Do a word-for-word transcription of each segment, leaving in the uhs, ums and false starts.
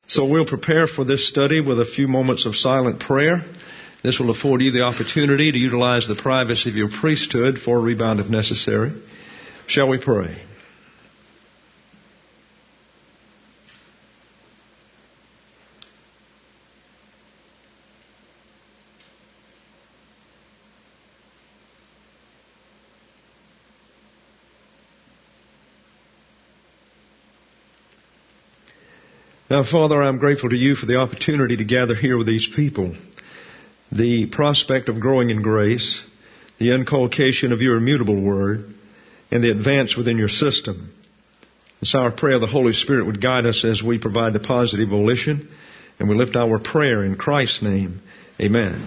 So we'll prepare for this study with a few moments of silent prayer. This will afford you the opportunity to utilize the privacy of your priesthood for a rebound if necessary. Shall we pray? Now, Father, I'm grateful to you for the opportunity to gather here with these people. The prospect of growing in grace, the inculcation of your immutable word, and the advance within your system. It's our prayer the Holy Spirit would guide us as we provide the positive volition, and we lift our prayer in Christ's name. Amen.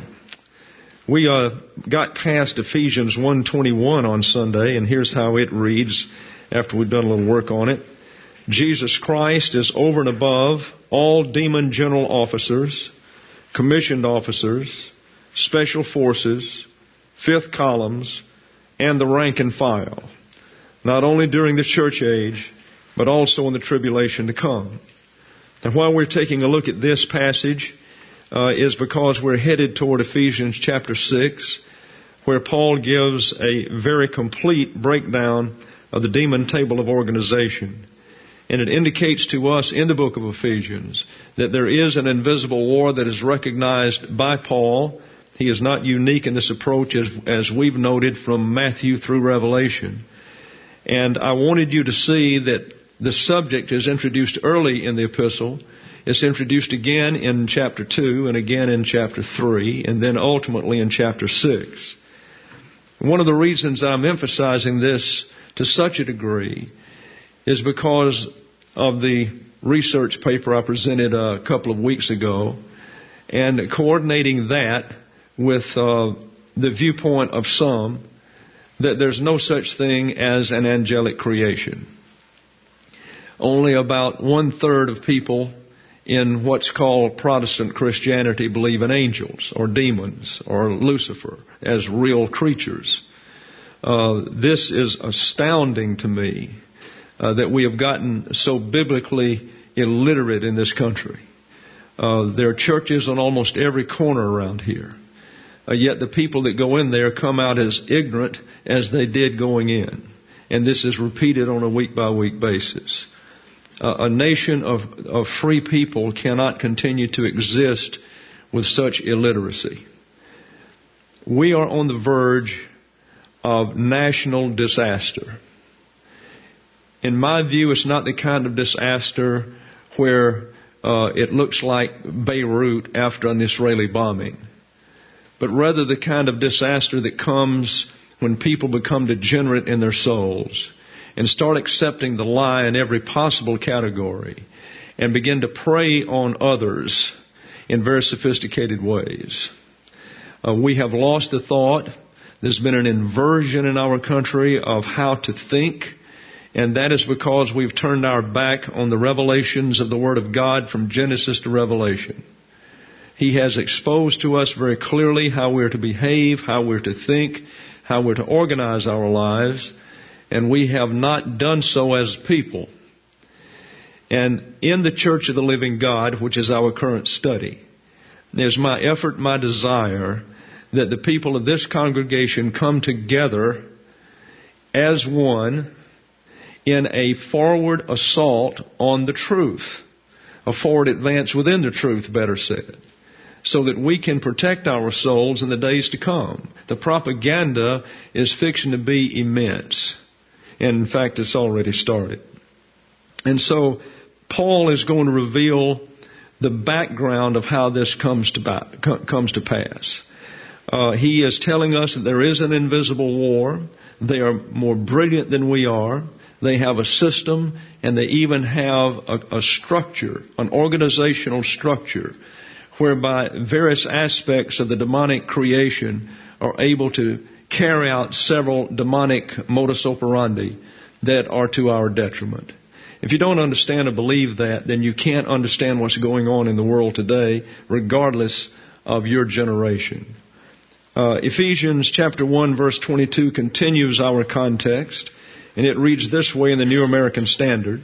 We uh, got past Ephesians one twenty-one on Sunday, and here's how it reads after we've done a little work on it. Jesus Christ is over and above all demon general officers, commissioned officers, special forces, fifth columns, and the rank and file, not only during the church age, but also in the tribulation to come. And while we're taking a look at this passage, uh, is because we're headed toward Ephesians chapter six, where Paul gives a very complete breakdown of the demon table of organization. And it indicates to us in the book of Ephesians that there is an invisible war that is recognized by Paul. He is not unique in this approach as, as we've noted from Matthew through Revelation. And I wanted you to see that the subject is introduced early in the epistle. It's introduced again in chapter two and again in chapter three and then ultimately in chapter six. One of the reasons I'm emphasizing this to such a degree is because of the research paper I presented a couple of weeks ago, and coordinating that with uh, the viewpoint of some that there's no such thing as an angelic creation. Only about one third of people in what's called Protestant Christianity believe in angels or demons or Lucifer as real creatures. Uh, this is astounding to me. Uh, that we have gotten so biblically illiterate in this country. Uh, there are churches on almost every corner around here. Uh, yet the people that go in there come out as ignorant as they did going in. And this is repeated on a week-by-week basis. Uh, a nation of, of free people cannot continue to exist with such illiteracy. We are on the verge of national disaster. In my view, it's not the kind of disaster where uh, it looks like Beirut after an Israeli bombing, but rather the kind of disaster that comes when people become degenerate in their souls and start accepting the lie in every possible category and begin to prey on others in very sophisticated ways. Uh, we have lost the thought. There's been an inversion in our country of how to think. And that is because we've turned our back on the revelations of the Word of God from Genesis to Revelation. He has exposed to us very clearly how we're to behave, how we're to think, how we're to organize our lives, and we have not done so as people. And in the Church of the Living God, which is our current study, there's my effort, my desire, that the people of this congregation come together as one in a forward assault on the truth, a forward advance within the truth, better said, so that we can protect our souls in the days to come. The propaganda is fixing to be immense. And in fact, it's already started. And so Paul is going to reveal the background of how this comes to, comes to pass. Uh, he is telling us that there is an invisible war. They are more brilliant than we are. They have a system, and they even have a, a structure, an organizational structure, whereby various aspects of the demonic creation are able to carry out several demonic modus operandi that are to our detriment. If you don't understand or believe that, then you can't understand what's going on in the world today, regardless of your generation. Uh, Ephesians chapter one, verse twenty-two continues our context. And it reads this way in the New American Standard.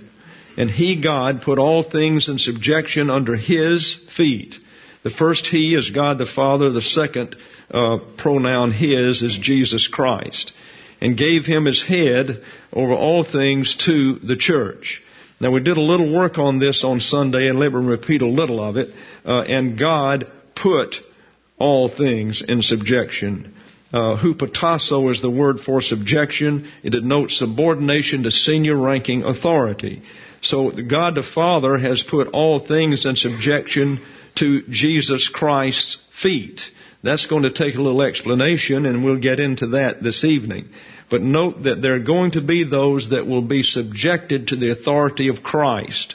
And He, God, put all things in subjection under His feet. The first He is God the Father. The second uh, pronoun His is Jesus Christ. And gave Him as head over all things to the church. Now, we did a little work on this on Sunday, and let me repeat a little of it. Uh, and God put all things in subjection. Uh, hupotasso is the word for subjection. It denotes subordination to senior ranking authority. So God the Father has put all things in subjection to Jesus Christ's feet. That's going to take a little explanation, and we'll get into that this evening. But note that there are going to be those that will be subjected to the authority of Christ.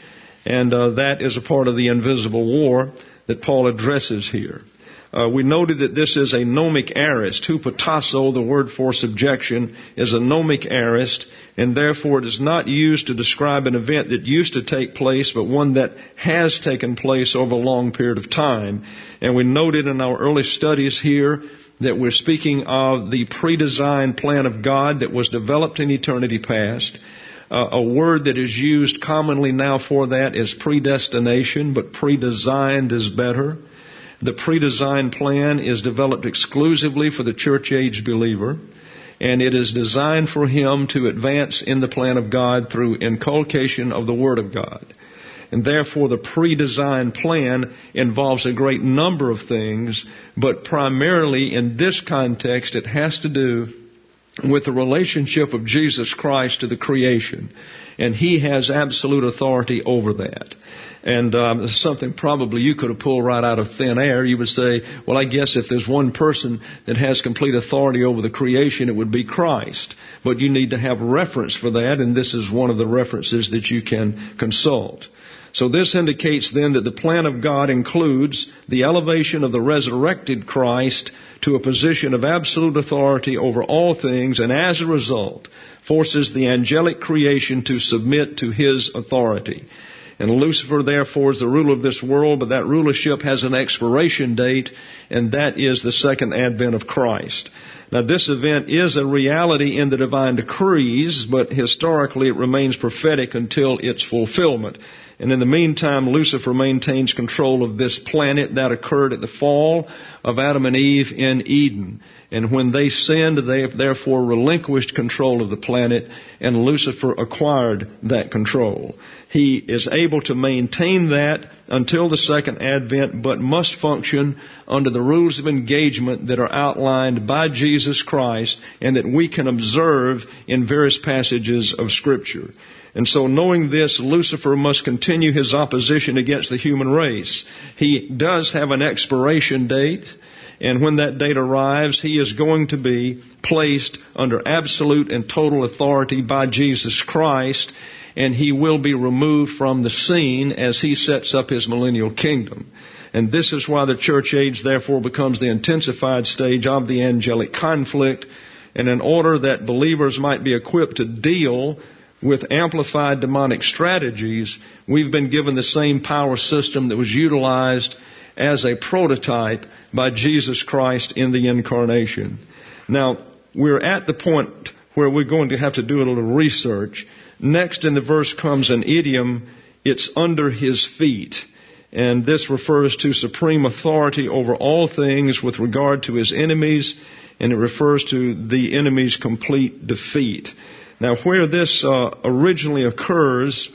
And uh, that is a part of the invisible war that Paul addresses here. Uh, we noted that this is a nomic aorist. Hupotasso, the word for subjection, is a nomic aorist, and therefore it is not used to describe an event that used to take place, but one that has taken place over a long period of time. And we noted in our early studies here that we're speaking of the pre-designed plan of God that was developed in eternity past. Uh, a word that is used commonly now for that is predestination, but pre-designed is better. The pre-designed plan is developed exclusively for the church-age believer, and it is designed for him to advance in the plan of God through inculcation of the Word of God. And therefore, the pre-designed plan involves a great number of things, but primarily in this context, it has to do with the relationship of Jesus Christ to the creation. And He has absolute authority over that. And um, something probably you could have pulled right out of thin air. You would say, well, I guess if there's one person that has complete authority over the creation, it would be Christ. But you need to have reference for that, and this is one of the references that you can consult. So this indicates then that the plan of God includes the elevation of the resurrected Christ to a position of absolute authority over all things, and as a result, forces the angelic creation to submit to His authority. And Lucifer, therefore, is the ruler of this world, but that rulership has an expiration date, and that is the second advent of Christ. Now, this event is a reality in the divine decrees, but historically it remains prophetic until its fulfillment. And in the meantime, Lucifer maintains control of this planet. That occurred at the fall of Adam and Eve in Eden. And when they sinned, they have therefore relinquished control of the planet, and Lucifer acquired that control. He is able to maintain that until the second advent, but must function under the rules of engagement that are outlined by Jesus Christ and that we can observe in various passages of Scripture. And so knowing this, Lucifer must continue his opposition against the human race. He does have an expiration date, and when that date arrives, he is going to be placed under absolute and total authority by Jesus Christ, and he will be removed from the scene as he sets up his millennial kingdom. And this is why the church age therefore becomes the intensified stage of the angelic conflict, and in order that believers might be equipped to deal with amplified demonic strategies, we've been given the same power system that was utilized as a prototype by Jesus Christ in the incarnation. Now, we're at the point where we're going to have to do a little research. Next in the verse comes an idiom, it's under His feet. And this refers to supreme authority over all things with regard to His enemies, and it refers to the enemy's complete defeat. Now, where this uh, originally occurs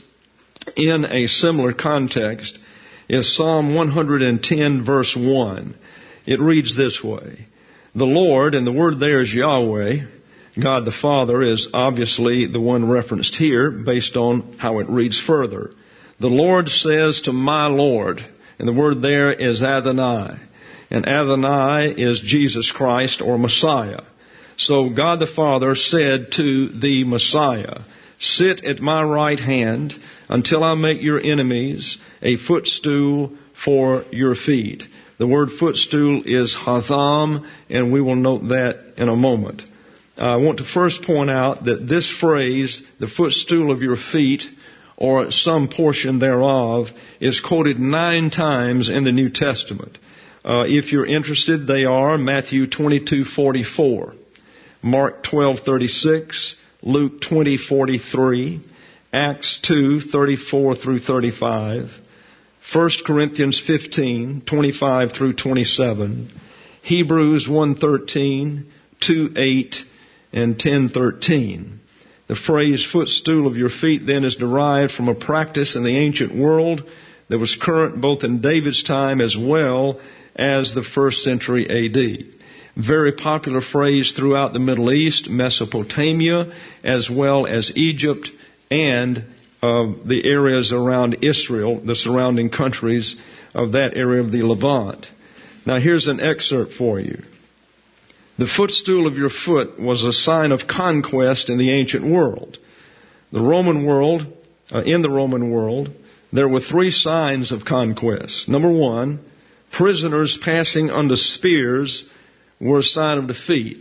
in a similar context is Psalm one hundred ten, verse one. It reads this way: the Lord, and the word there is Yahweh, God the Father is obviously the one referenced here based on how it reads further. The Lord says to my Lord, and the word there is Adonai. And Adonai is Jesus Christ or Messiah. So God the Father said to the Messiah, sit at my right hand until I make your enemies a footstool for your feet. The word footstool is hatham, and we will note that in a moment. I want to first point out that this phrase, the footstool of your feet, or some portion thereof, is quoted nine times in the New Testament. Uh, if you're interested, they are Matthew twenty-two forty-four, Mark twelve thirty-six, Luke twenty forty-three, Acts two, thirty-four through thirty-five, First Corinthians fifteen, twenty-five through twenty-seven, Hebrews one thirteen, two eight, and ten thirteen. The phrase footstool of your feet then is derived from a practice in the ancient world that was current both in David's time as well as the first century A D. Very popular phrase throughout the Middle East, Mesopotamia, as well as Egypt and uh, the areas around Israel, the surrounding countries of that area of the Levant. Now here's an excerpt for you. The footstool of your foot was a sign of conquest in the ancient world. The Roman world, uh, in the Roman world, there were three signs of conquest. Number one, prisoners passing under spears were a sign of defeat.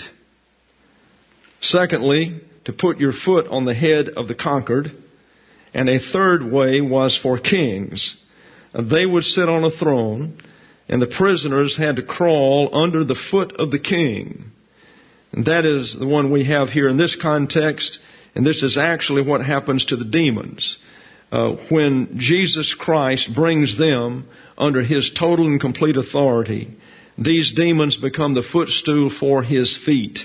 Secondly, to put your foot on the head of the conquered. And a third way was for kings. They would sit on a throne, and the prisoners had to crawl under the foot of the king. And that is the one we have here in this context, and this is actually what happens to the demons. Uh, when Jesus Christ brings them under His total and complete authority, these demons become the footstool for His feet.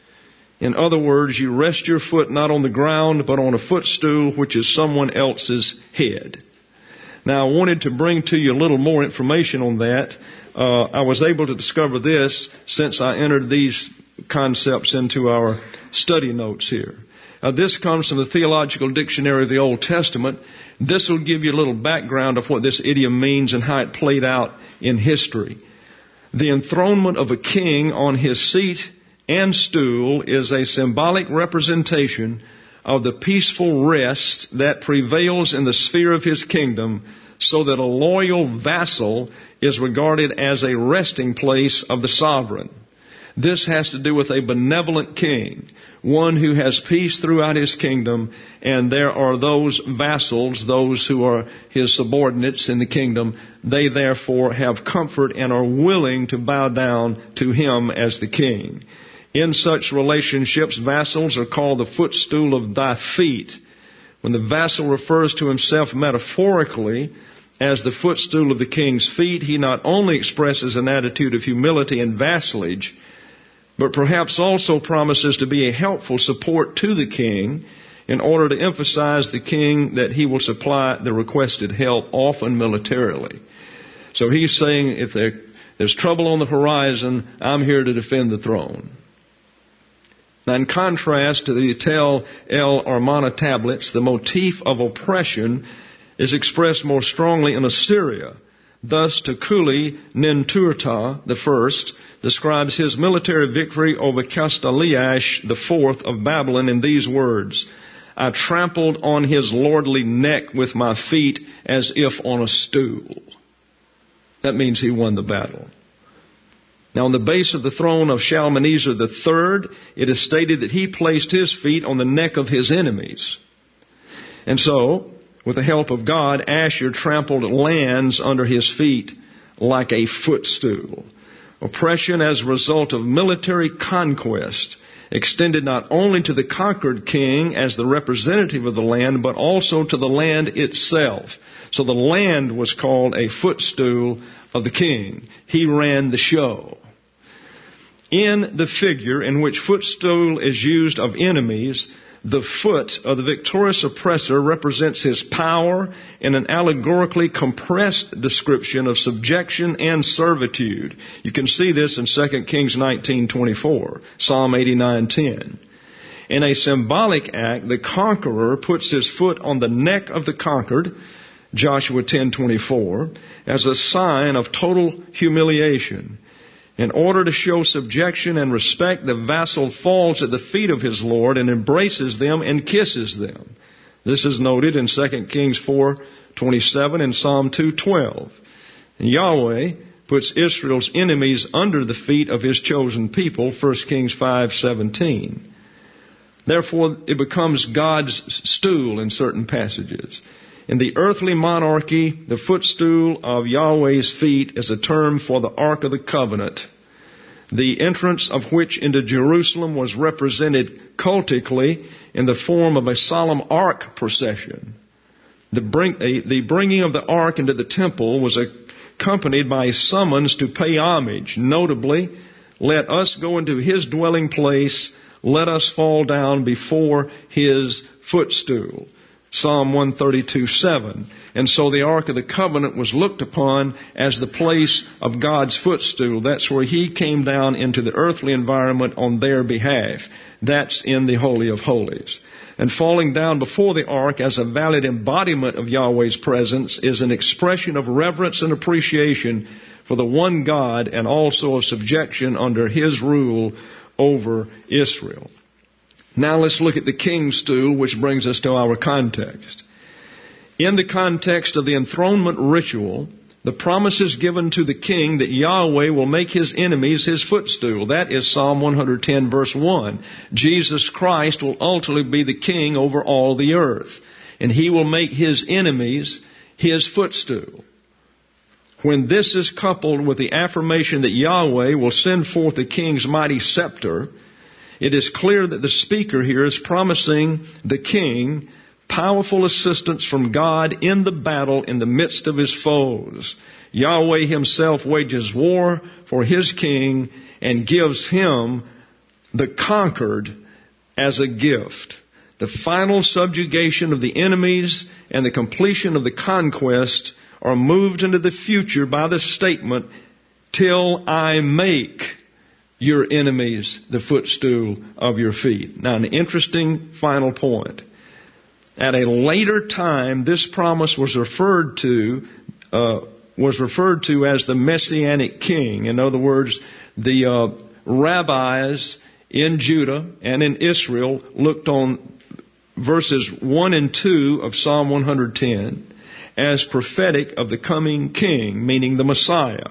In other words, you rest your foot not on the ground, but on a footstool, which is someone else's head. Now, I wanted to bring to you a little more information on that. Uh, I was able to discover this since I entered these concepts into our study notes here. Uh, this comes from the Theological Dictionary of the Old Testament. This will give you a little background of what this idiom means and how it played out in history. The enthronement of a king on his seat and stool is a symbolic representation of the peaceful rest that prevails in the sphere of his kingdom, so that a loyal vassal is regarded as a resting place of the sovereign. This has to do with a benevolent king, one who has peace throughout his kingdom, and there are those vassals, those who are his subordinates in the kingdom. They therefore have comfort and are willing to bow down to him as the king. In such relationships, vassals are called the footstool of thy feet. When the vassal refers to himself metaphorically as the footstool of the king's feet, he not only expresses an attitude of humility and vassalage, but perhaps also promises to be a helpful support to the king in order to emphasize the king that he will supply the requested help, often militarily. So he's saying, if there, there's trouble on the horizon, I'm here to defend the throne. Now, in contrast to the Tel El Armana tablets, the motif of oppression is expressed more strongly in Assyria. Thus, Tukuli Ninturta the First describes his military victory over Castaliash the Fourth of Babylon in these words: I trampled on his lordly neck with my feet as if on a stool. That means he won the battle. Now, on the base of the throne of Shalmaneser the Third, it is stated that he placed his feet on the neck of his enemies. And so, with the help of God, Ashur trampled lands under his feet like a footstool. Oppression as a result of military conquest extended not only to the conquered king as the representative of the land, but also to the land itself. So the land was called a footstool of the king. He ran the show. In the figure in which footstool is used of enemies, the foot of the victorious oppressor represents his power in an allegorically compressed description of subjection and servitude. You can see this in Second Kings nineteen twenty-four, Psalm eighty-nine ten. In a symbolic act, the conqueror puts his foot on the neck of the conquered, Joshua ten twenty-four, as a sign of total humiliation. In order to show subjection and respect, the vassal falls at the feet of his lord and embraces them and kisses them. This is noted in Second Kings four twenty-seven and Psalm two twelve. And Yahweh puts Israel's enemies under the feet of his chosen people, First Kings five seventeen. Therefore, it becomes God's stool in certain passages. In the earthly monarchy, the footstool of Yahweh's feet is a term for the Ark of the Covenant, the entrance of which into Jerusalem was represented cultically in the form of a solemn ark procession. The, bring, the bringing of the ark into the temple was accompanied by a summons to pay homage. Notably, let us go into his dwelling place, let us fall down before his footstool. Psalm one thirty-two seven. And so the Ark of the Covenant was looked upon as the place of God's footstool. That's where he came down into the earthly environment on their behalf. That's in the Holy of Holies. And falling down before the Ark as a valid embodiment of Yahweh's presence is an expression of reverence and appreciation for the one God, and also of subjection under his rule over Israel. Now let's look at the king's stool, which brings us to our context. In the context of the enthronement ritual, the promise is given to the king that Yahweh will make his enemies his footstool. That is Psalm one ten verse one. Jesus Christ will ultimately be the king over all the earth, and he will make his enemies his footstool. When this is coupled with the affirmation that Yahweh will send forth the king's mighty scepter, it is clear that the speaker here is promising the king powerful assistance from God in the battle in the midst of his foes. Yahweh himself wages war for his king and gives him the conquered as a gift. The final subjugation of the enemies and the completion of the conquest are moved into the future by the statement, till I make your enemies the footstool of your feet. Now, an interesting final point. At a later time, this promise was referred to uh, was referred to as the Messianic King. In other words, the uh, rabbis in Judah and in Israel looked on verses one and two of Psalm one ten as prophetic of the coming king, meaning the Messiah.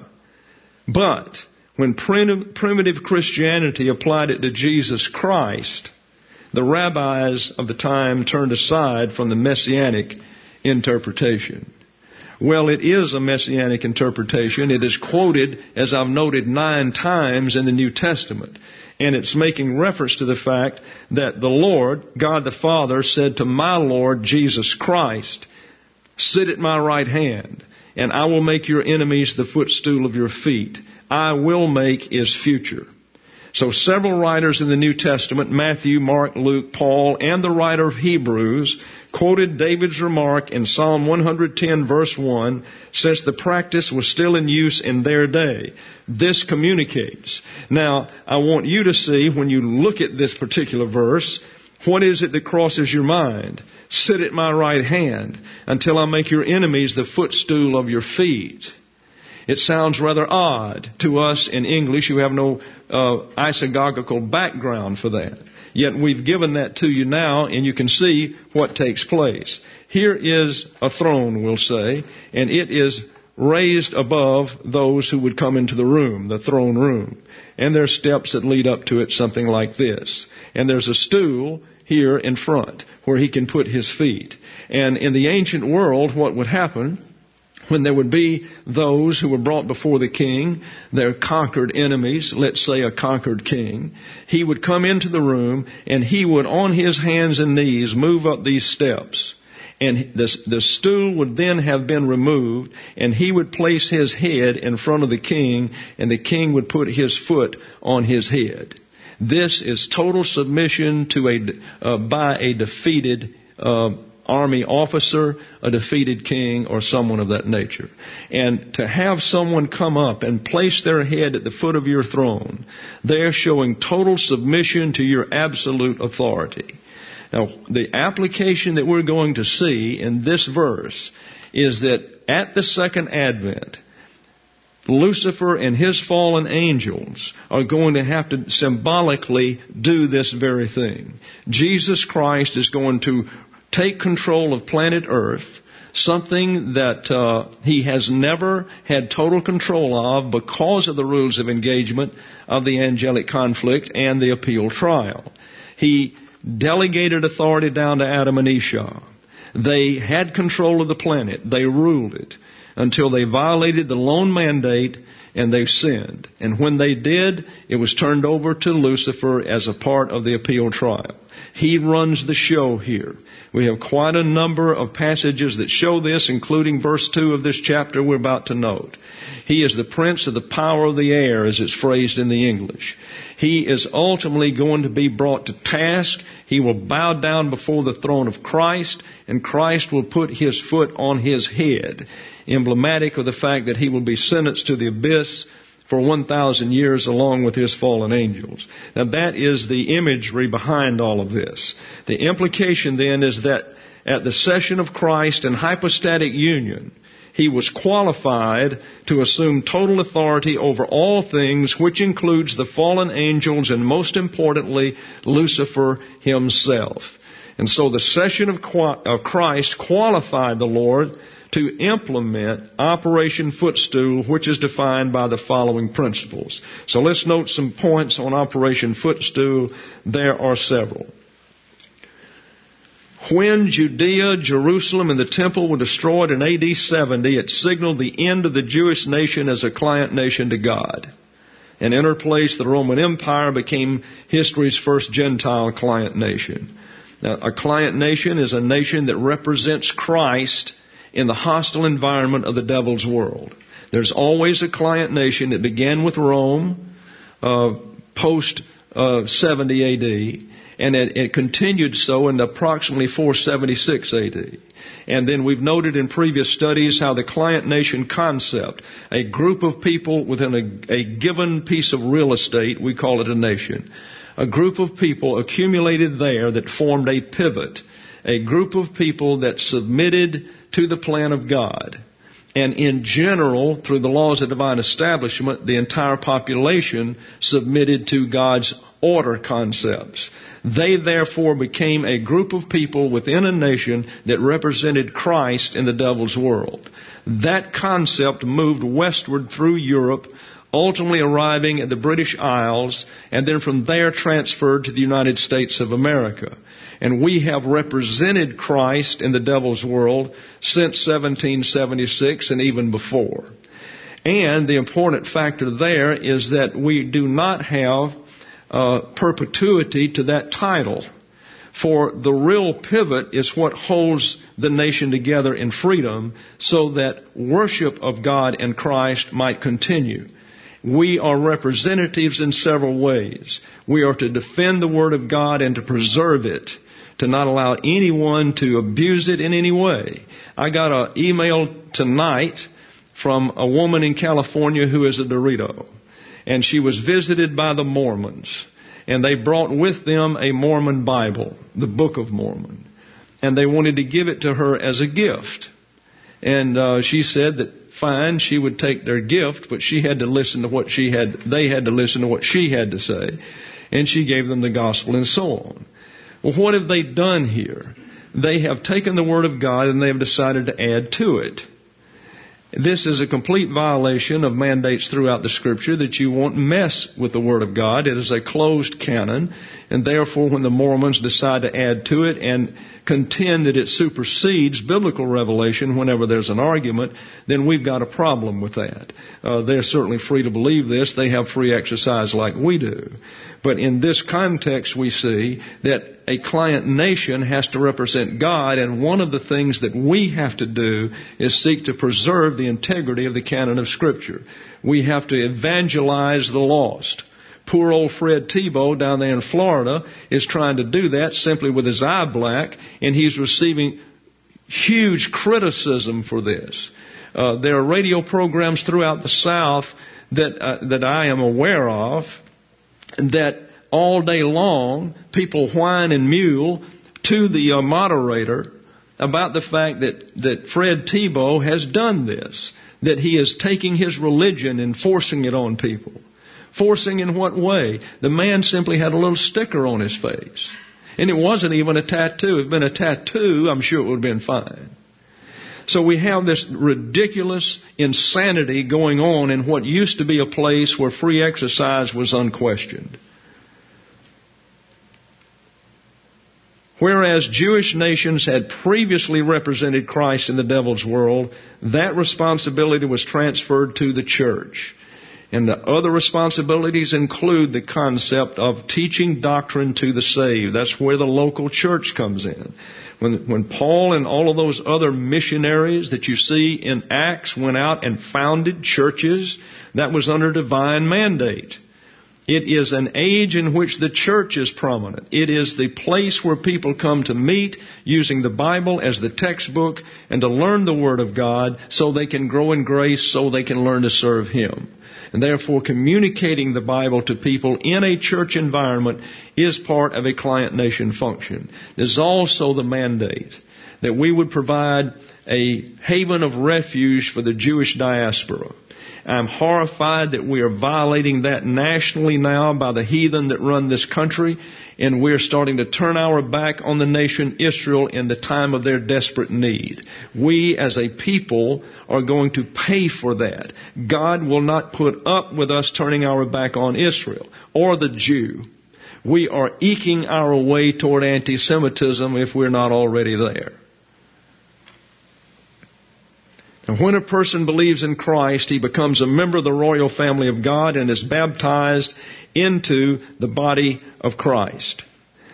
But when primitive Christianity applied it to Jesus Christ, the rabbis of the time turned aside from the messianic interpretation. Well, it is a messianic interpretation. It is quoted, as I've noted, nine times in the New Testament. And it's making reference to the fact that the Lord, God the Father, said to my Lord Jesus Christ, sit at my right hand, and I will make your enemies the footstool of your feet. I will make is future. So several writers in the New Testament, Matthew, Mark, Luke, Paul, and the writer of Hebrews, quoted David's remark in Psalm one ten verse one, since the practice was still in use in their day. This communicates. Now, I want you to see, when you look at this particular verse, what is it that crosses your mind? Sit at my right hand until I make your enemies the footstool of your feet. It sounds rather odd to us in English who have no uh, isagogical background for that. Yet we've given that to you now, and you can see what takes place. Here is a throne, we'll say, and it is raised above those who would come into the room, the throne room. And there are steps that lead up to it, something like this. And there's a stool here in front where he can put his feet. And in the ancient world, what would happen when there would be those who were brought before the king, their conquered enemies, let's say a conquered king, he would come into the room and he would, on his hands and knees, move up these steps. And the, the stool would then have been removed, and he would place his head in front of the king, and the king would put his foot on his head. This is total submission to a uh, by a defeated uh, army officer, a defeated king, or someone of that nature. And to have someone come up and place their head at the foot of your throne, they're showing total submission to your absolute authority. Now, the application that we're going to see in this verse is that at the second advent, Lucifer and his fallen angels are going to have to symbolically do this very thing. Jesus Christ is going to take control of planet Earth, something that uh, he has never had total control of because of the rules of engagement of the angelic conflict and the appeal trial. He delegated authority down to Adam and Esau. They had control of the planet. They ruled it. until they violated the lone mandate and they sinned. And when they did, it was turned over to Lucifer as a part of the appeal trial. He runs the show here. We have quite a number of passages that show this, including verse two of this chapter we're about to note. He is the prince of the power of the air, as it's phrased in the English. He is ultimately going to be brought to task. He will bow down before the throne of Christ, and Christ will put his foot on his head, emblematic of the fact that he will be sentenced to the abyss for one thousand years along with his fallen angels. Now that is the imagery behind all of this. The implication then is that at the session of Christ in hypostatic union, he was qualified to assume total authority over all things, which includes the fallen angels and most importantly, Lucifer himself. And so the session of Christ qualified the Lord to implement Operation Footstool, which is defined by the following principles. So let's note some points on Operation Footstool. There are several. When Judea, Jerusalem, and the temple were destroyed in A D seventy, it signaled the end of the Jewish nation as a client nation to God. And in her place, the Roman Empire became history's first Gentile client nation. Now, a client nation is a nation that represents Christ in the hostile environment of the devil's world. There's always a client nation that began with Rome, uh, post uh, seventy A D, and it, it continued so in approximately four seventy-six A D. And then we've noted in previous studies how the client nation concept, a group of people within a, a given piece of real estate, we call it a nation, a group of people accumulated there that formed a pivot, a group of people that submitted to the plan of God. And in general, through the laws of divine establishment, the entire population submitted to God's order concepts. They therefore became a group of people within a nation that represented Christ in the devil's world. That concept moved westward through Europe, ultimately arriving at the British Isles, and then from there transferred to the United States of America. And we have represented Christ in the devil's world since seventeen seventy-six and even before. And the important factor there is that we do not have uh, perpetuity to that title. For the real pivot is what holds the nation together in freedom so that worship of God and Christ might continue. We are representatives in several ways. We are to defend the Word of God and to preserve it, to not allow anyone to abuse it in any way. I got an email tonight from a woman in California who is a Dorito. And she was visited by the Mormons. And they brought with them a Mormon Bible, the Book of Mormon. And they wanted to give it to her as a gift. And uh, she said that fine, she would take their gift, but she had to listen to what she had, they had to listen to what she had to say. And she gave them the gospel and so on. Well, what have they done here? They have taken the Word of God and they have decided to add to it. This is a complete violation of mandates throughout the Scripture that you won't mess with the Word of God. It is a closed canon, and therefore when the Mormons decide to add to it and contend that it supersedes biblical revelation whenever there's an argument, then we've got a problem with that. Uh, they're certainly free to believe this. They have free exercise like we do. But in this context, we see that a client nation has to represent God, and one of the things that we have to do is seek to preserve the integrity of the canon of Scripture. We have to evangelize the lost. Poor old Fred Tebow down there in Florida is trying to do that simply with his eye black, and he's receiving huge criticism for this. Uh, there are radio programs throughout the South that uh, that I am aware of that all day long people whine and mew to the uh, moderator about the fact that, that Fred Tebow has done this, that he is taking his religion and forcing it on people. Forcing in what way? The man simply had a little sticker on his face. And it wasn't even a tattoo. If it had been a tattoo, I'm sure it would have been fine. So we have this ridiculous insanity going on in what used to be a place where free exercise was unquestioned. Whereas Jewish nations had previously represented Christ in the devil's world, that responsibility was transferred to the church. And the other responsibilities include the concept of teaching doctrine to the saved. That's where the local church comes in. When, when Paul and all of those other missionaries that you see in Acts went out and founded churches, that was under divine mandate. It is an age in which the church is prominent. It is the place where people come to meet using the Bible as the textbook and to learn the Word of God so they can grow in grace, so they can learn to serve Him. And therefore, communicating the Bible to people in a church environment is part of a client nation function. There's also the mandate that we would provide a haven of refuge for the Jewish diaspora. I'm horrified that we are violating that nationally now by the heathen that run this country, and we're starting to turn our back on the nation Israel in the time of their desperate need. We as a people are going to pay for that. God will not put up with us turning our back on Israel or the Jew. We are eking our way toward anti-Semitism if we're not already there. And when a person believes in Christ, he becomes a member of the royal family of God and is baptized into the body of Christ.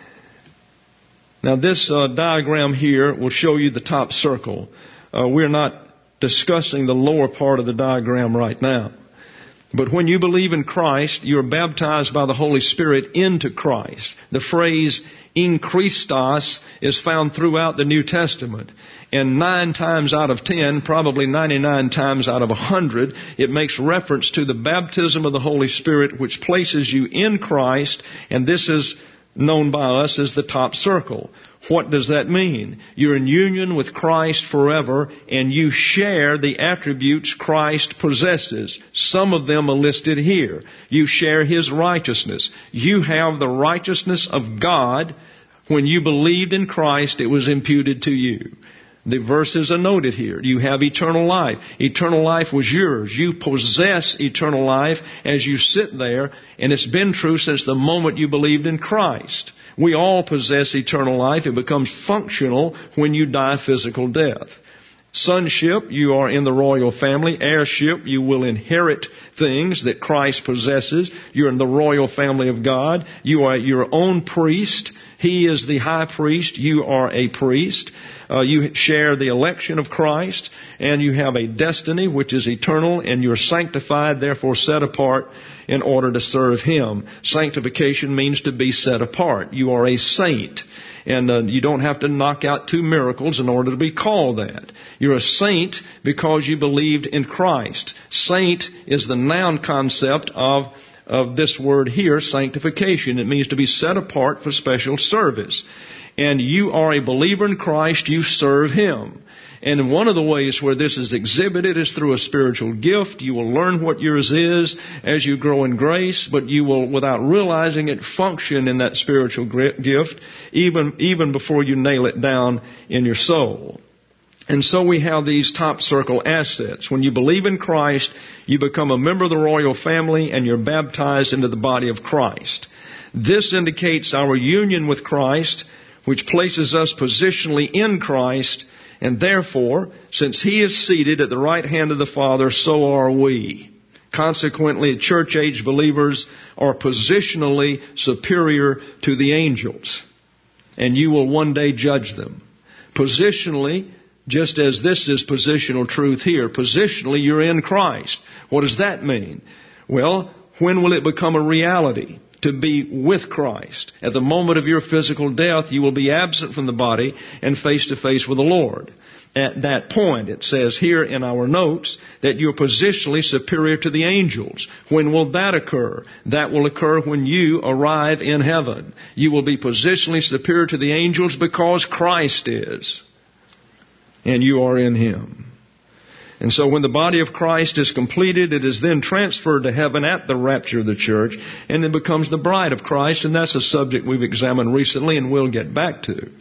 Now this uh, diagram here will show you the top circle. Uh, we're not discussing the lower part of the diagram right now. But when you believe in Christ, you're baptized by the Holy Spirit into Christ. The phrase "in Christos" is found throughout the New Testament. And nine times out of ten, probably ninety-nine times out of a hundred, it makes reference to the baptism of the Holy Spirit, which places you in Christ, and this is known by us as the top circle. What does that mean? You're in union with Christ forever, and you share the attributes Christ possesses. Some of them are listed here. You share His righteousness. You have the righteousness of God. When you believed in Christ, it was imputed to you. The verses are noted here. You have eternal life. Eternal life was yours. You possess eternal life as you sit there, and it's been true since the moment you believed in Christ. We all possess eternal life. It becomes functional when you die physical death. Sonship, you are in the royal family. Heirship, you will inherit things that Christ possesses. You're in the royal family of God. You are your own priest. He is the high priest. You are a priest. Uh, you share the election of Christ, and you have a destiny which is eternal, and you're sanctified, therefore set apart in order to serve Him. Sanctification means to be set apart. You are a saint, and uh, you don't have to knock out two miracles in order to be called that. You're a saint because you believed in Christ. Saint is the noun concept of of this word here, sanctification. It means to be set apart for special service. And you are a believer in Christ, you serve Him. And one of the ways where this is exhibited is through a spiritual gift. You will learn what yours is as you grow in grace, but you will, without realizing it, function in that spiritual gift even, even before you nail it down in your soul. And so we have these top circle assets. When you believe in Christ, you become a member of the royal family and you're baptized into the body of Christ. This indicates our union with Christ, which places us positionally in Christ, and therefore, since He is seated at the right hand of the Father, so are we. Consequently, church-age believers are positionally superior to the angels, and you will one day judge them. Positionally, just as this is positional truth here, positionally you're in Christ. What does that mean? Well, when will it become a reality? To be with Christ. At the moment of your physical death, you will be absent from the body and face to face with the Lord. At that point, it says here in our notes that you're positionally superior to the angels. When will that occur? That will occur when you arrive in heaven. You will be positionally superior to the angels because Christ is, and you are in Him. And so when the body of Christ is completed, it is then transferred to heaven at the rapture of the church, and then becomes the bride of Christ, and that's a subject we've examined recently and we'll get back to.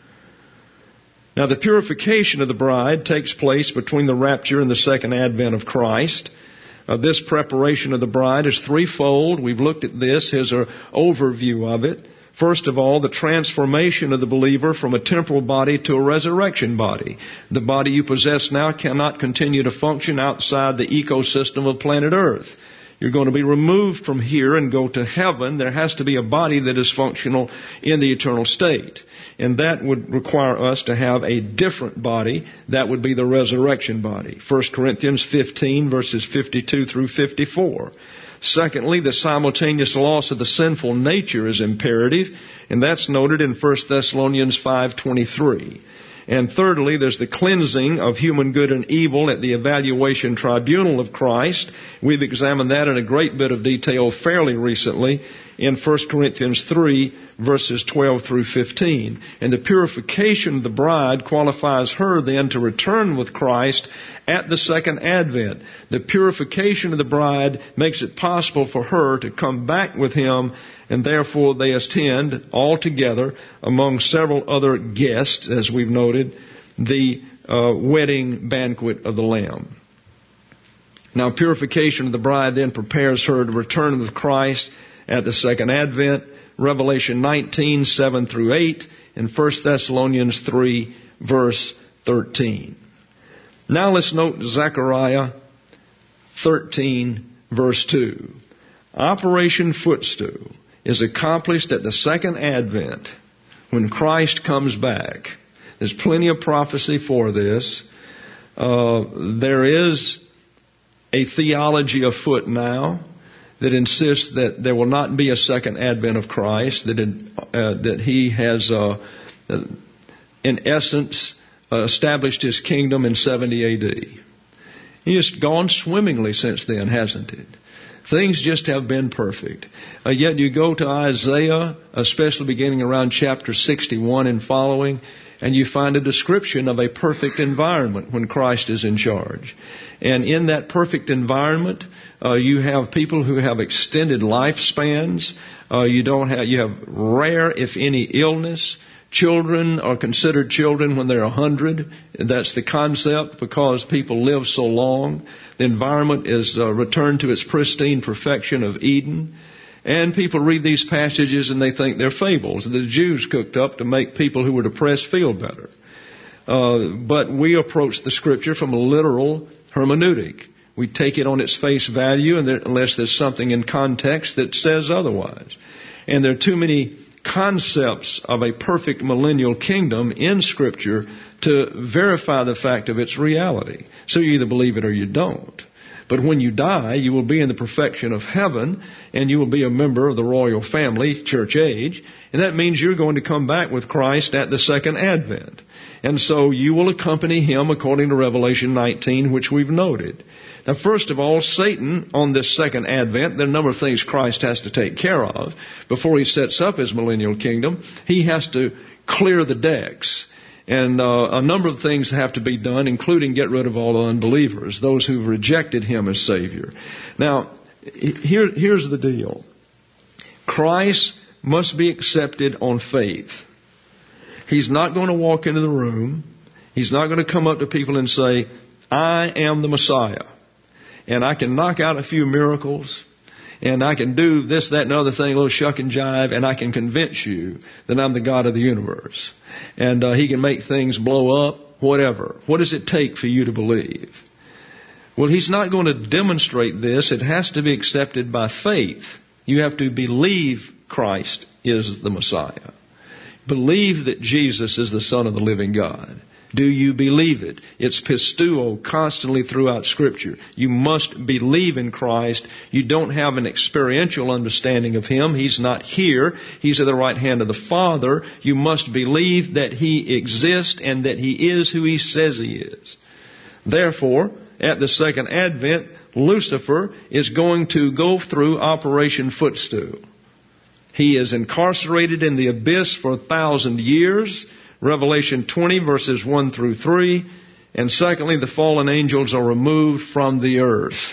Now, the purification of the bride takes place between the rapture and the second advent of Christ. Uh, this preparation of the bride is threefold. We've looked at this. Here's an overview of it. First of all, the transformation of the believer from a temporal body to a resurrection body. The body you possess now cannot continue to function outside the ecosystem of planet Earth. You're going to be removed from here and go to heaven. There has to be a body that is functional in the eternal state. And that would require us to have a different body. That would be the resurrection body. First Corinthians fifteen, verses fifty-two through fifty-four. Secondly, the simultaneous loss of the sinful nature is imperative, and that's noted in First Thessalonians five twenty-three. And thirdly, there's the cleansing of human good and evil at the evaluation tribunal of Christ. We've examined that in a great bit of detail fairly recently in First Corinthians three, verses twelve through fifteen. And the purification of the bride qualifies her then to return with Christ at the second advent. The purification of the bride makes it possible for her to come back with him, and therefore they attend all together, among several other guests, as we've noted, the uh, wedding banquet of the Lamb. Now, purification of the bride then prepares her to return with Christ at the second advent. Revelation nineteen, seven through eight, and First Thessalonians three, verse thirteen. Now let's note Zechariah thirteen, verse two. Operation Footstool is accomplished at the second advent when Christ comes back. There's plenty of prophecy for this. Uh, there is a theology afoot now that insists that there will not be a second advent of Christ, that it, uh, that He has, uh, in essence, uh, established His kingdom in seventy A D. He has gone swimmingly since then, hasn't it? Things just have been perfect. Uh, yet you go to Isaiah, especially beginning around chapter sixty-one and following, and you find a description of a perfect environment when Christ is in charge. And in that perfect environment, uh, you have people who have extended lifespans. Uh, you don't have, you have rare, if any, illness. Children are considered children when they're a hundred. That's the concept because people live so long. The environment is uh, returned to its pristine perfection of Eden. And people read these passages and they think they're fables that the Jews cooked up to make people who were depressed feel better. Uh, but we approach the Scripture from a literal hermeneutic. We take it on its face value and there, unless there's something in context that says otherwise. And there are too many concepts of a perfect millennial kingdom in Scripture to verify the fact of its reality. So you either believe it or you don't. But when you die, you will be in the perfection of heaven, and you will be a member of the royal family, church age, and that means you're going to come back with Christ at the second advent. And so you will accompany Him according to Revelation nineteen, which we've noted. Now, first of all, Satan, on this second advent, there are a number of things Christ has to take care of before He sets up His millennial kingdom. He has to clear the decks. And uh, a number of things have to be done, including get rid of all the unbelievers, those who've rejected Him as Savior. Now, here, here's the deal. Christ must be accepted on faith. He's not going to walk into the room. He's not going to come up to people and say, I am the Messiah. And I can knock out a few miracles. And I can do this, that, and other thing, a little shuck and jive, and I can convince you that I'm the God of the universe. And uh, He can make things blow up, whatever. What does it take for you to believe? Well, He's not going to demonstrate this. It has to be accepted by faith. You have to believe Christ is the Messiah. Believe that Jesus is the Son of the living God. Do you believe it? It's pisteuo constantly throughout Scripture. You must believe in Christ. You don't have an experiential understanding of Him. He's not here. He's at the right hand of the Father. You must believe that He exists and that He is who He says He is. Therefore, at the second advent, Lucifer is going to go through Operation Footstool. He is incarcerated in the abyss for a thousand years. Revelation twenty, verses one through three. And secondly, the fallen angels are removed from the earth.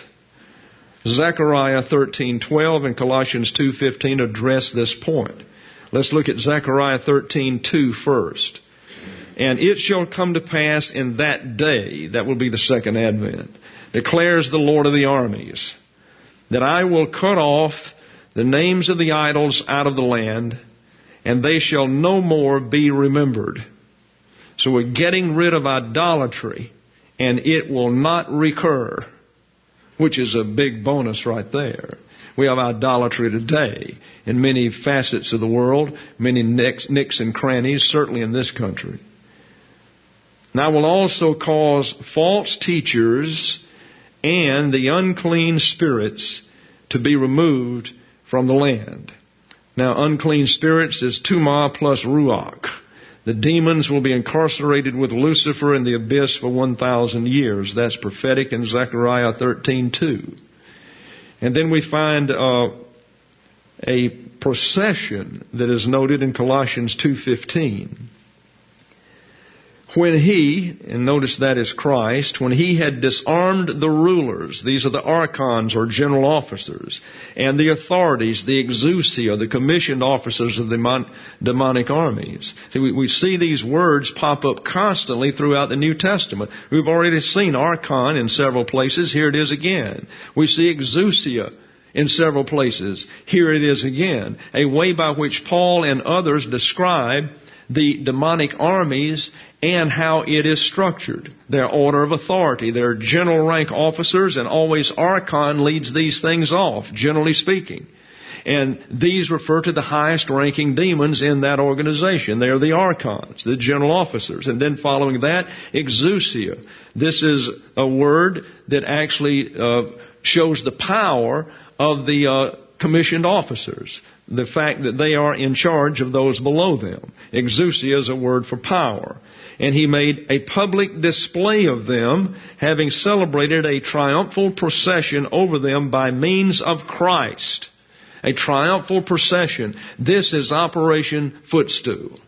Zechariah thirteen twelve and Colossians two fifteen address this point. Let's look at Zechariah thirteen two first. And it shall come to pass in that day, that will be the second advent, declares the Lord of the armies, that I will cut off the names of the idols out of the land, and they shall no more be remembered. So we're getting rid of idolatry, and it will not recur, which is a big bonus right there. We have idolatry today in many facets of the world, many nicks, nicks and crannies, certainly in this country. Now, will also cause false teachers and the unclean spirits to be removed from the land. Now, unclean spirits is Tuma plus Ruach. The demons will be incarcerated with Lucifer in the abyss for one thousand years. That's prophetic in Zechariah thirteen two. And then we find uh, a procession that is noted in Colossians two fifteen. When he, and notice that is Christ, when he had disarmed the rulers, these are the archons or general officers, and the authorities, the exousia, the commissioned officers of the demonic armies. See, we, we see these words pop up constantly throughout the New Testament. We've already seen archon in several places. Here it is again. We see exousia in several places. Here it is again. A way by which Paul and others describe the demonic armies and how it is structured. Their order of authority. Their general rank officers, and always archon leads these things off, generally speaking. And these refer to the highest ranking demons in that organization. They're the archons, the general officers. And then following that, exousia. This is a word that actually uh, shows the power of the uh, commissioned officers. The fact that they are in charge of those below them. Exousia is a word for power. And he made a public display of them, having celebrated a triumphal procession over them by means of Christ. A triumphal procession. This is Operation Footstool.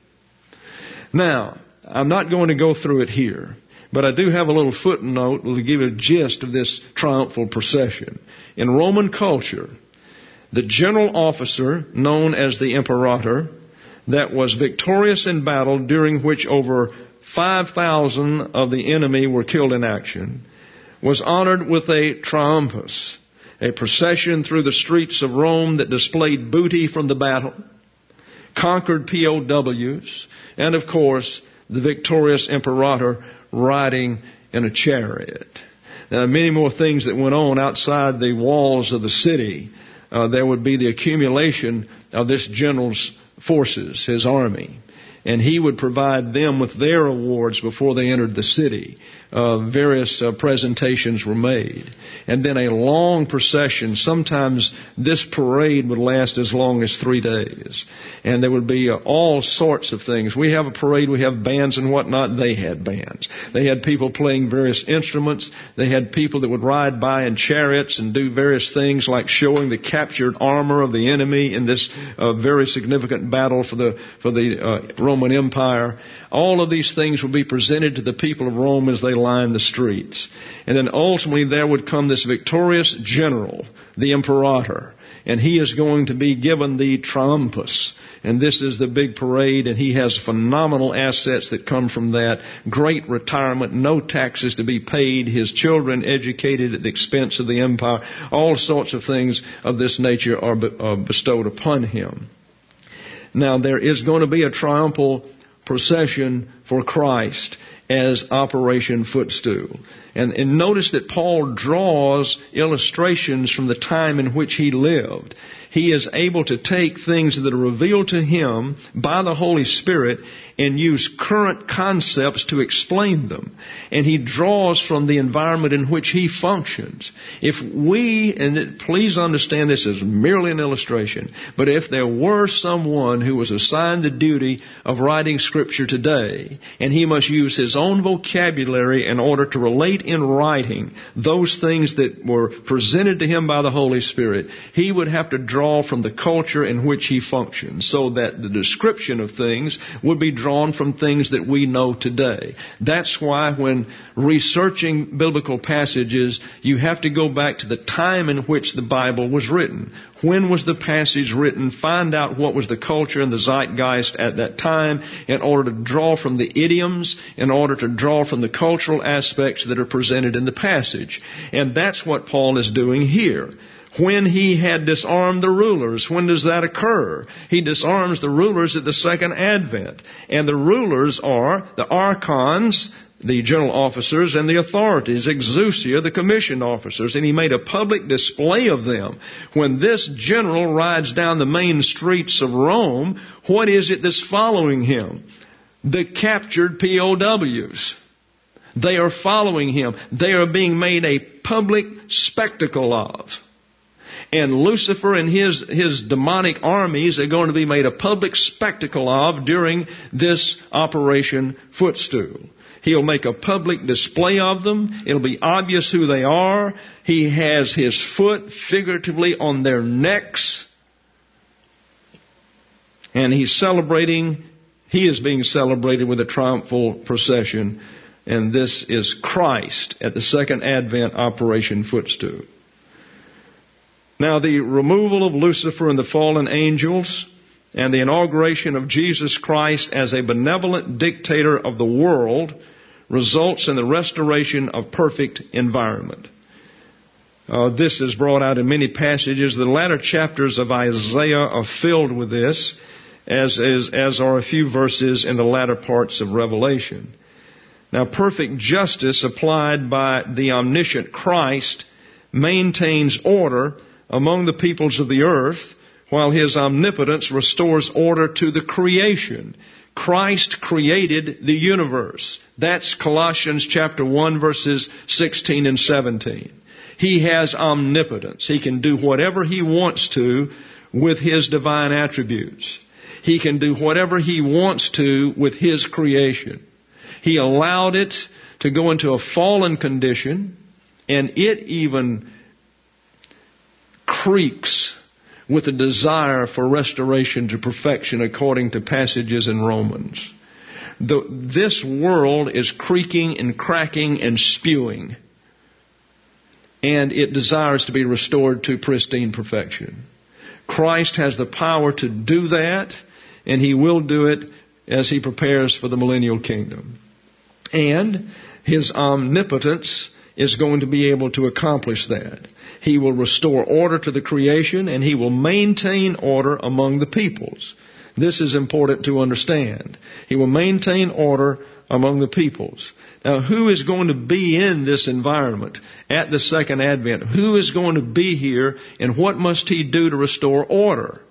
Now, I'm not going to go through it here, but I do have a little footnote to give a gist of this triumphal procession. In Roman culture, the general officer, known as the imperator, that was victorious in battle, during which over five thousand of the enemy were killed in action, was honored with a triumphus, a procession through the streets of Rome that displayed booty from the battle, conquered P O Ws, and of course, the victorious imperator riding in a chariot. Now, many more things that went on outside the walls of the city. Uh, there would be the accumulation of this general's forces, his army. And he would provide them with their awards before they entered the city. Uh, various uh, presentations were made. And then a long procession. Sometimes this parade would last as long as three days. And there would be uh, all sorts of things. We have a parade, we have bands and whatnot. They had bands. They had people playing various instruments. They had people that would ride by in chariots and do various things like showing the captured armor of the enemy in this uh, very significant battle for the, for the uh, Roman Empire. All of these things would be presented to the people of Rome as they lined the streets. And then ultimately there would come this victorious general, the imperator, and he is going to be given the triumphus. And this is the big parade, and he has phenomenal assets that come from that. Great retirement, no taxes to be paid, his children educated at the expense of the empire. All sorts of things of this nature are bestowed upon him. Now, there is going to be a triumphal procession for Christ as Operation Footstool. And, and notice that Paul draws illustrations from the time in which he lived. He is able to take things that are revealed to him by the Holy Spirit and use current concepts to explain them. And he draws from the environment in which he functions. If we, and please understand this is merely an illustration, but if there were someone who was assigned the duty of writing Scripture today, and he must use his own vocabulary in order to relate in writing those things that were presented to him by the Holy Spirit, he would have to draw from the culture in which he functions, so that the description of things would be drawn from things that we know today. That's why when researching biblical passages, you have to go back to the time in which the Bible was written. when was the passage written, find out what was the culture and the zeitgeist at that time in order to draw from the idioms, in order to draw from the cultural aspects that are presented in the passage. And that's what Paul is doing here. When he had disarmed the rulers, when does that occur? He disarms the rulers at the second advent. And the rulers are the archons, the general officers, and the authorities, exousia, the commissioned officers. And he made a public display of them. When this general rides down the main streets of Rome, what is it that's following him? The captured P O Ws. They are following him. They are being made a public spectacle of. And Lucifer and his, his demonic armies are going to be made a public spectacle of during this Operation Footstool. He'll make a public display of them. It'll be obvious who they are. He has his foot figuratively on their necks. And he's celebrating, he is being celebrated with a triumphal procession. And this is Christ at the second advent, Operation Footstool. Now, the removal of Lucifer and the fallen angels and the inauguration of Jesus Christ as a benevolent dictator of the world results in the restoration of perfect environment. Uh, this is brought out in many passages. The latter chapters of Isaiah are filled with this, as, as, as are a few verses in the latter parts of Revelation. Now, perfect justice applied by the omniscient Christ maintains order among the peoples of the earth, while His omnipotence restores order to the creation. Christ created the universe. That's Colossians chapter one, verses sixteen and seventeen. He has omnipotence. He can do whatever He wants to with His divine attributes. He can do whatever He wants to with His creation. He allowed it to go into a fallen condition, and it even creaks with a desire for restoration to perfection according to passages in Romans. The, this world is creaking and cracking and spewing, and it desires to be restored to pristine perfection. Christ has the power to do that, and He will do it as He prepares for the millennial kingdom. And His omnipotence is going to be able to accomplish that. He will restore order to the creation, and He will maintain order among the peoples. This is important to understand. He will maintain order among the peoples. Now, who is going to be in this environment at the second advent? Who is going to be here, and what must He do to restore order?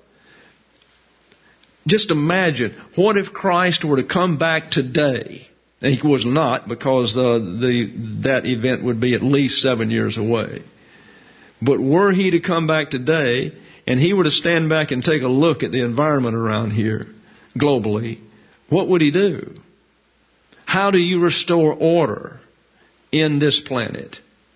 Just imagine, what if Christ were to come back today? And He was not, because uh, the that event would be at least seven years away. But were He to come back today, and He were to stand back and take a look at the environment around here, globally, what would He do? How do you restore order in this planet?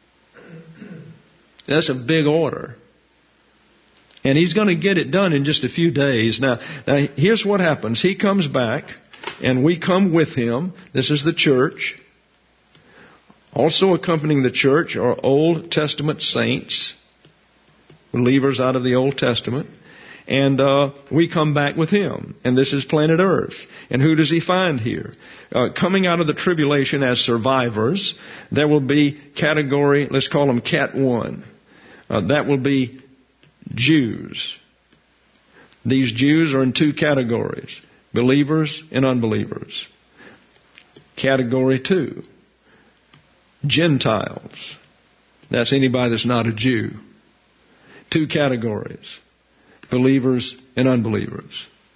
That's a big order. And He's going to get it done in just a few days. Now, now here's what happens. He comes back, and we come with Him. This is the church. Also accompanying the church are Old Testament saints, believers out of the Old Testament. And uh, we come back with Him. And this is planet Earth. And who does He find here? Uh, coming out of the tribulation as survivors, there will be category, let's call them Cat one. Uh, that will be Jews. These Jews are in two categories, believers and unbelievers. Category two, Gentiles. That's anybody that's not a Jew. Two categories, believers and unbelievers.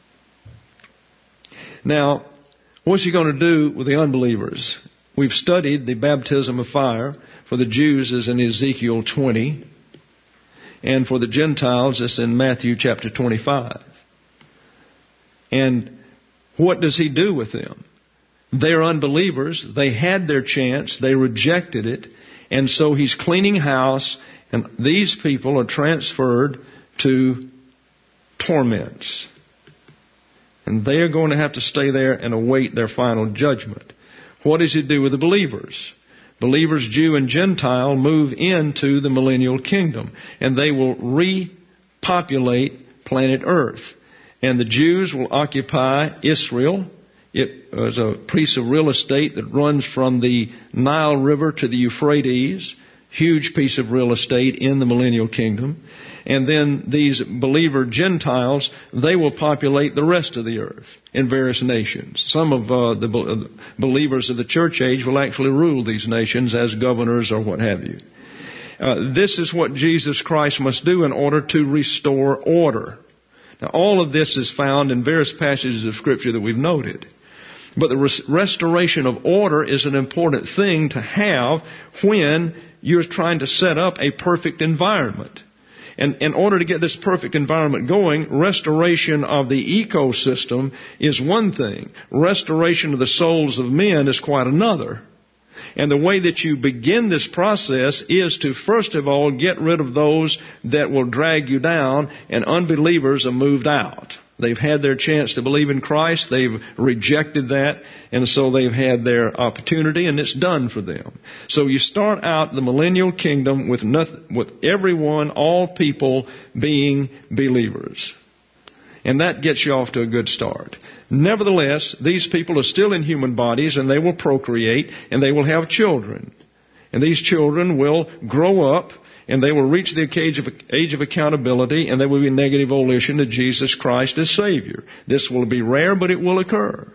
Now, what's He going to do with the unbelievers? We've studied the baptism of fire. For the Jews is in Ezekiel twenty. And for the Gentiles it's in Matthew chapter twenty-five. And what does He do with them? They're unbelievers. They had their chance. They rejected it. And so He's cleaning house. And these people are transferred to torments. And they are going to have to stay there and await their final judgment. What does He do with the believers? Believers, Jew and Gentile, move into the millennial kingdom. And they will populate planet Earth. And the Jews will occupy Israel. It is a piece of real estate that runs from the Nile River to the Euphrates. Huge piece of real estate in the millennial kingdom. And then these believer Gentiles, they will populate the rest of the earth in various nations. Some of uh, the be- believers of the church age will actually rule these nations as governors or what have you. Uh, this is what Jesus Christ must do in order to restore order. Now, all of this is found in various passages of Scripture that we've noted. But the res- restoration of order is an important thing to have when you're trying to set up a perfect environment. And in order to get this perfect environment going, restoration of the ecosystem is one thing. Restoration of the souls of men is quite another. And the way that you begin this process is to, first of all, get rid of those that will drag you down, and unbelievers are moved out. They've had their chance to believe in Christ. They've rejected that. And so they've had their opportunity, and it's done for them. So you start out the millennial kingdom with nothing, with everyone, all people being believers. And that gets you off to a good start. Nevertheless, these people are still in human bodies, and they will procreate, and they will have children. And these children will grow up, and they will reach the age of, age of accountability, and there will be negative volition to Jesus Christ as Savior. This will be rare, but it will occur.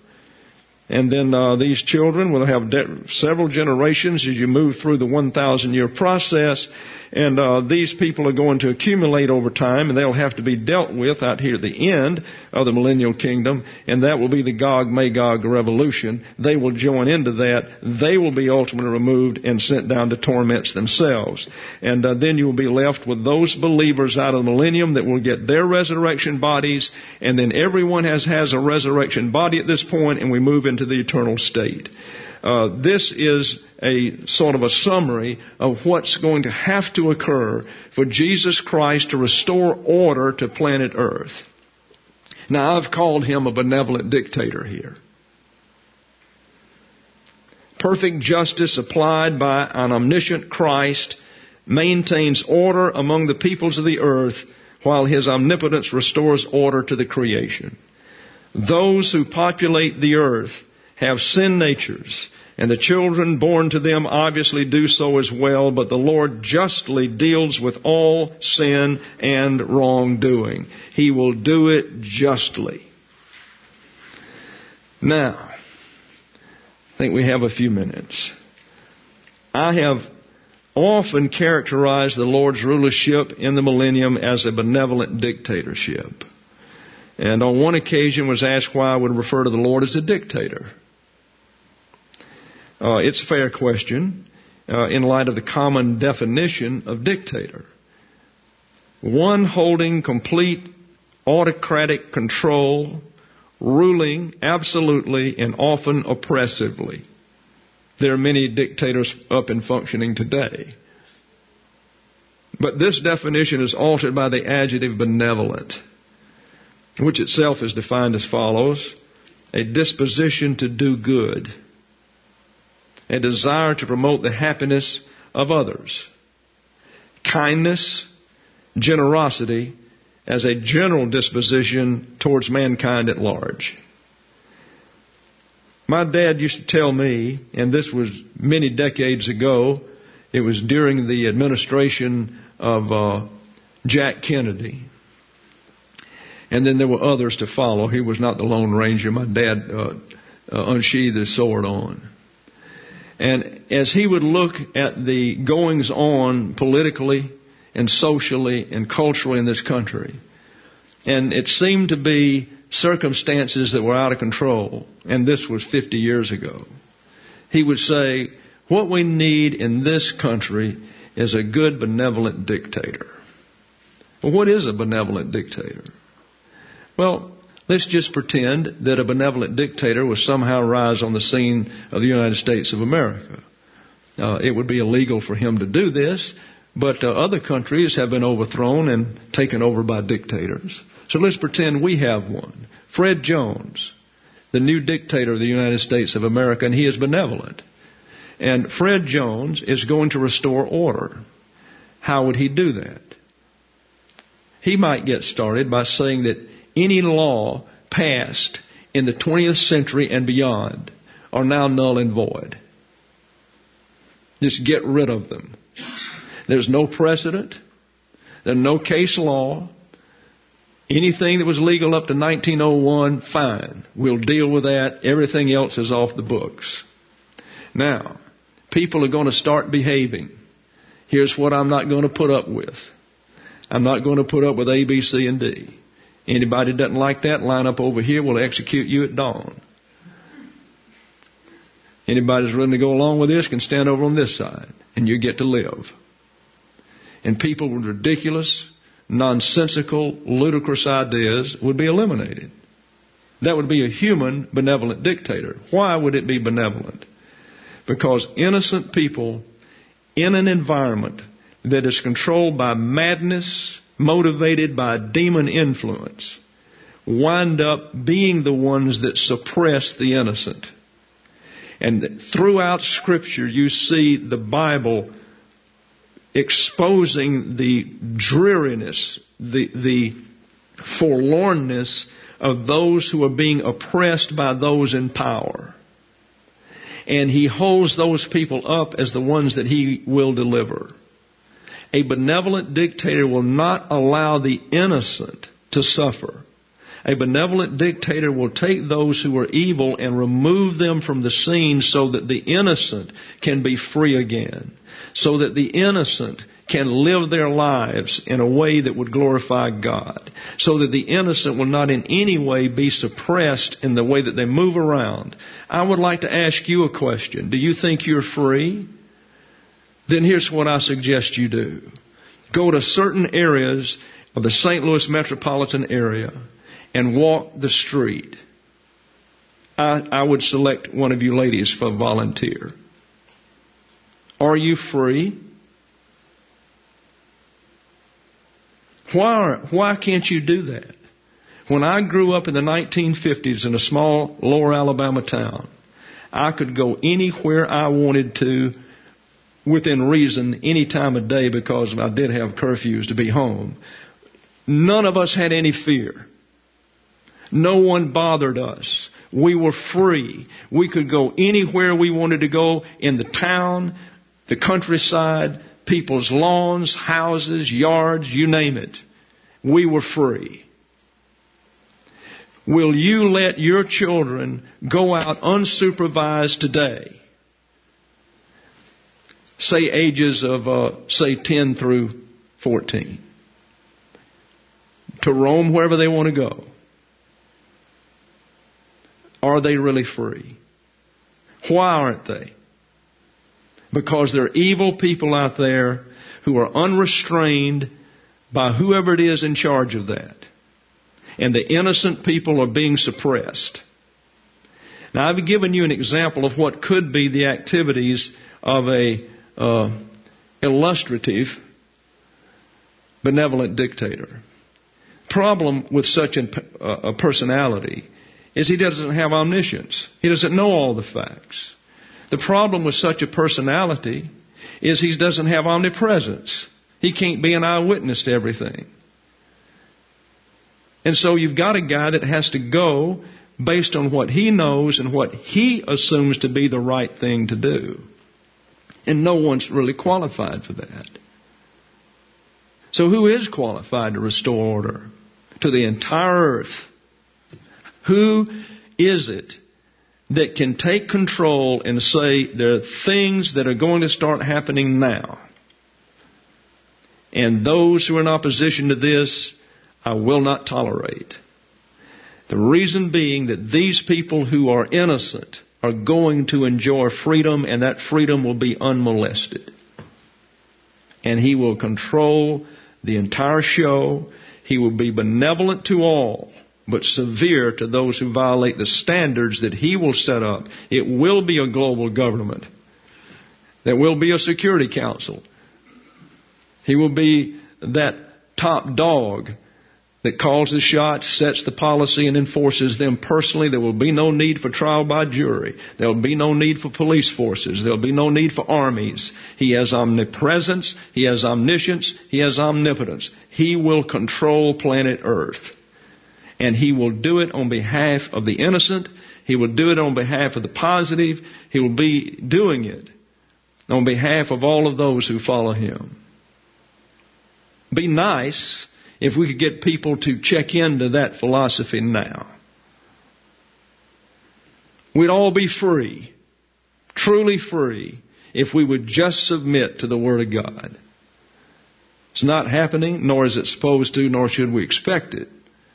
And then uh, these children will have de- several generations as you move through the one thousand year process. And uh, these people are going to accumulate over time, and they'll have to be dealt with out here at the end of the millennial kingdom, and that will be the Gog-Magog revolution. They will join into that. They will be ultimately removed and sent down to torments themselves. And uh, then you will be left with those believers out of the millennium that will get their resurrection bodies, and then everyone has, has a resurrection body at this point, and we move into the eternal state. Uh, this is a sort of a summary of what's going to have to occur for Jesus Christ to restore order to planet Earth. Now, I've called him a benevolent dictator here. Perfect justice applied by an omniscient Christ maintains order among the peoples of the earth, while his omnipotence restores order to the creation. Those who populate the earth have sin natures, and the children born to them obviously do so as well, but the Lord justly deals with all sin and wrongdoing. He will do it justly. Now, I think we have a few minutes. I have often characterized the Lord's rulership in the millennium as a benevolent dictatorship. And on one occasion was asked why I would refer to the Lord as a dictator. Uh, it's a fair question uh, in light of the common definition of dictator. One holding complete autocratic control, ruling absolutely and often oppressively. There are many dictators up and functioning today. But this definition is altered by the adjective benevolent, which itself is defined as follows: a disposition to do good, a desire to promote the happiness of others, kindness, generosity as a general disposition towards mankind at large. My dad used to tell me, and this was many decades ago, it was during the administration of uh, Jack Kennedy. And then there were others to follow. He was not the Lone Ranger. My dad uh, uh, unsheathed his sword on. And as he would look at the goings on politically and socially and culturally in this country, and it seemed to be circumstances that were out of control, and this was fifty years ago, he would say, what we need in this country is a good benevolent dictator. Well, what is a benevolent dictator? Well, let's just pretend that a benevolent dictator was somehow rise on the scene of the United States of America. Uh, it would be illegal for him to do this, but uh, other countries have been overthrown and taken over by dictators. So let's pretend we have one. Fred Jones, the new dictator of the United States of America, and he is benevolent. And Fred Jones is going to restore order. How would he do that? he might get started by saying that any law passed in the twentieth century and beyond are now null and void. Just get rid of them. There's no precedent. There's no case law. Anything that was legal up to nineteen oh one, fine. We'll deal with that. Everything else is off the books. Now, people are going to start behaving. Here's what I'm not going to put up with. I'm not going to put up with A, B, C, and D. Anybody doesn't like that, line up over here. We'll execute you at dawn. Anybody that's willing to go along with this can stand over on this side, and you get to live. And people with ridiculous, nonsensical, ludicrous ideas would be eliminated. That would be a human benevolent dictator. Why would it be benevolent? Because innocent people in an environment that is controlled by madness, motivated by demon influence, wind up being the ones that suppress the innocent. And throughout Scripture, you see the Bible exposing the dreariness, the, the forlornness of those who are being oppressed by those in power. And He holds those people up as the ones that He will deliver. A benevolent dictator will not allow the innocent to suffer. A benevolent dictator will take those who are evil and remove them from the scene so that the innocent can be free again. So that the innocent can live their lives in a way that would glorify God. So that the innocent will not in any way be suppressed in the way that they move around. I would like to ask you a question. Do you think you're free? Then here's what I suggest you do. Go to certain areas of the Saint Louis metropolitan area and walk the street. I, I would select one of you ladies for a volunteer. Are you free? Why, why can't you do that? When I grew up in the nineteen fifties in a small lower Alabama town, I could go anywhere I wanted to within reason any time of day because I did have curfews to be home. None of us had any fear. No one bothered us. We were free. We could go anywhere we wanted to go in the town, the countryside, people's lawns, houses, yards, you name it. We were free. Will you let your children go out unsupervised today? Say ages of, uh, say, ten through fourteen. To roam wherever they want to go. Are they really free? Why aren't they? Because there are evil people out there who are unrestrained by whoever it is in charge of that. And the innocent people are being suppressed. Now, I've given you an example of what could be the activities of a uh, illustrative, benevolent dictator. Problem with such a, a personality is he doesn't have omniscience. He doesn't know all the facts. The problem with such a personality is he doesn't have omnipresence. He can't be an eyewitness to everything. And so you've got a guy that has to go based on what he knows and what he assumes to be the right thing to do. And no one's really qualified for that. So who is qualified to restore order to the entire earth? Who is it that can take control and say there are things that are going to start happening now? And those who are in opposition to this, I will not tolerate. The reason being that these people who are innocent are going to enjoy freedom, and that freedom will be unmolested. And He will control the entire show. He will be benevolent to all, but severe to those who violate the standards that He will set up. It will be a global government. There will be a security council. He will be that top dog that calls the shots, sets the policy, and enforces them personally. There will be no need for trial by jury. There will be no need for police forces. There will be no need for armies. He has omnipresence. He has omniscience. He has omnipotence. He will control planet Earth. And He will do it on behalf of the innocent. He will do it on behalf of the positive. He will be doing it on behalf of all of those who follow Him. Be nice if we could get people to check into that philosophy now. We'd all be free, truly free, if we would just submit to the Word of God. It's not happening, nor is it supposed to, nor should we expect it.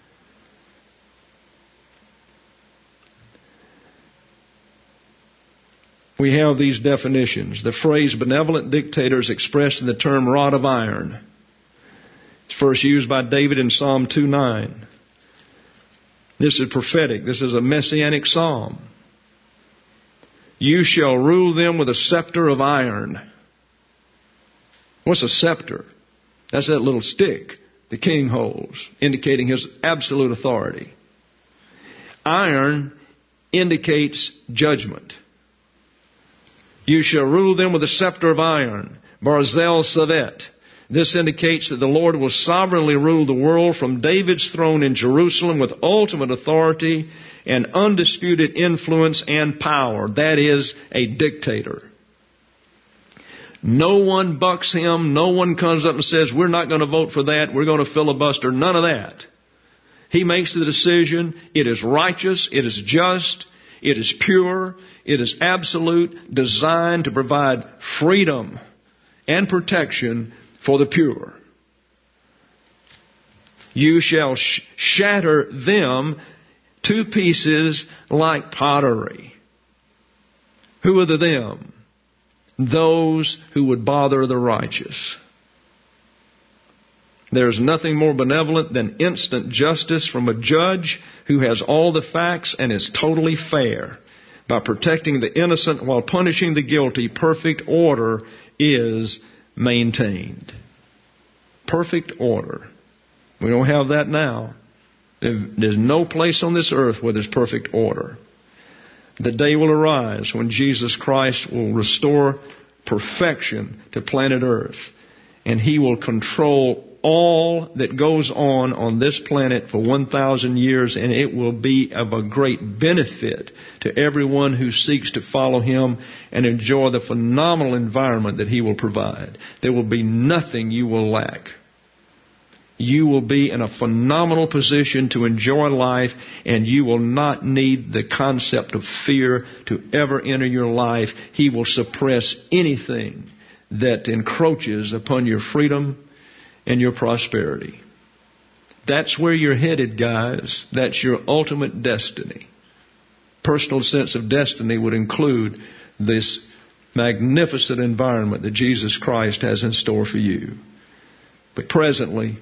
We have these definitions. The phrase benevolent dictator is expressed in the term rod of iron. It's first used by David in Psalm two nine. This is prophetic. This is a messianic psalm. You shall rule them with a scepter of iron. What's a scepter? That's that little stick the king holds, indicating his absolute authority. Iron indicates judgment. You shall rule them with a scepter of iron. Barzel Savet. This indicates that the Lord will sovereignly rule the world from David's throne in Jerusalem with ultimate authority and undisputed influence and power. That is a dictator. No one bucks him. No one comes up and says, we're not going to vote for that. We're going to filibuster. None of that. He makes the decision. It is righteous. It is just. It is pure. It is absolute, designed to provide freedom and protection for the pure. You shall sh- shatter them to pieces like pottery. Who are the them? Those who would bother the righteous. There's nothing more benevolent than instant justice from a judge who has all the facts and is totally fair. By protecting the innocent while punishing the guilty, perfect order is maintained. Perfect order. We don't have that now. There's no place on this earth where there's perfect order. The day will arise when Jesus Christ will restore perfection to planet Earth. And He will control all that goes on on this planet for one thousand years, and it will be of a great benefit to everyone who seeks to follow Him and enjoy the phenomenal environment that He will provide. There will be nothing you will lack. You will be in a phenomenal position to enjoy life, and you will not need the concept of fear to ever enter your life. He will suppress anything that encroaches upon your freedom and your prosperity. That's where you're headed, guys. That's your ultimate destiny. Personal sense of destiny would include this magnificent environment that Jesus Christ has in store for you. But presently,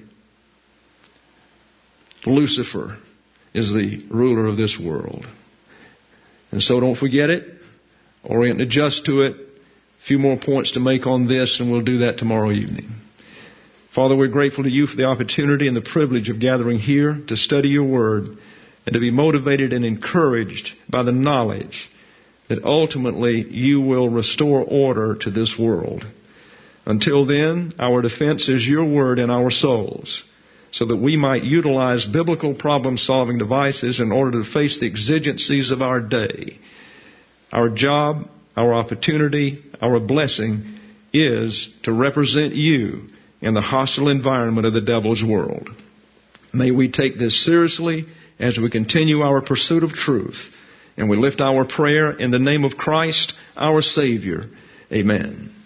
Lucifer is the ruler of this world. And so don't forget it. Orient and adjust to it. A few more points to make on this, and we'll do that tomorrow evening. Father, we're grateful to You for the opportunity and the privilege of gathering here to study Your Word and to be motivated and encouraged by the knowledge that ultimately You will restore order to this world. Until then, our defense is Your Word in our souls, so that we might utilize biblical problem-solving devices in order to face the exigencies of our day. Our job, our opportunity, our blessing is to represent You in the hostile environment of the devil's world. May we take this seriously as we continue our pursuit of truth, and we lift our prayer in the name of Christ, our Savior. Amen.